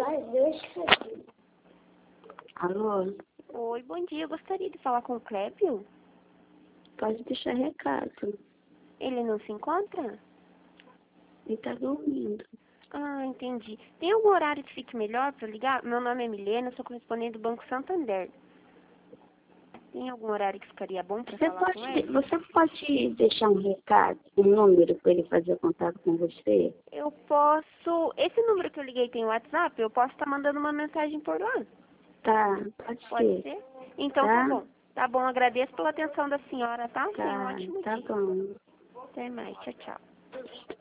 Alô? Oi, bom dia. Eu gostaria de falar com o Clébio. Pode deixar recado. Ele não se encontra? Ele tá dormindo. Ah, entendi. Tem algum horário que fique melhor para ligar? Meu nome é Milena, sou correspondente do Banco Santander. Tem algum horário que ficaria bom para falar com ele? Você pode deixar um recado, um número para ele fazer contato com você? Eu posso... Esse número que eu liguei tem WhatsApp? Eu posso estar mandando uma mensagem por lá. Tá, pode Pode ser. ser? Então Tá? tá bom. Tá bom, agradeço pela atenção da senhora, tá? Tenha um Tá, ótimo tá dia. bom. Até mais. Tchau, tchau.